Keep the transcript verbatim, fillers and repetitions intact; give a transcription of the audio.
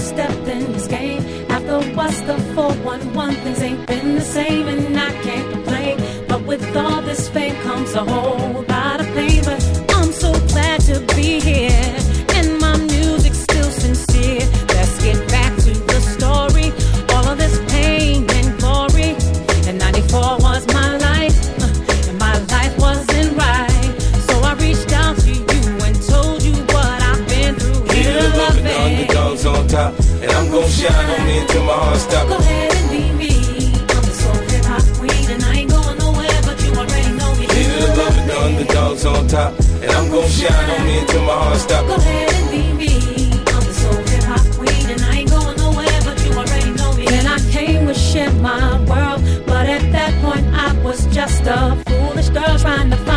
stepped in this game. After what's the four one one, things ain't been the same, and I can't complain. But with all this fame comes a whole lot of pain. But I'm so glad to be here, and my music's still sincere. Let's get back to the story. All of this pain and glory. And ninety-four was my life, uh, and my life wasn't right. So I reached out to you and told you what I've been through. Here to love it, underdogs on top, and I'm gon' shine on me until my heart stops. Go ahead and be me. I'm the soul hip hop queen, and I ain't going nowhere, but you already know me. Here to love it, the underdogs on top, and I'm gon' shine on me until my heart stops. Go ahead and be me. I'm the soul hip hop queen, and I ain't going nowhere, but you already know me. Then I came to share my world, but at that point I was just a foolish girl trying to find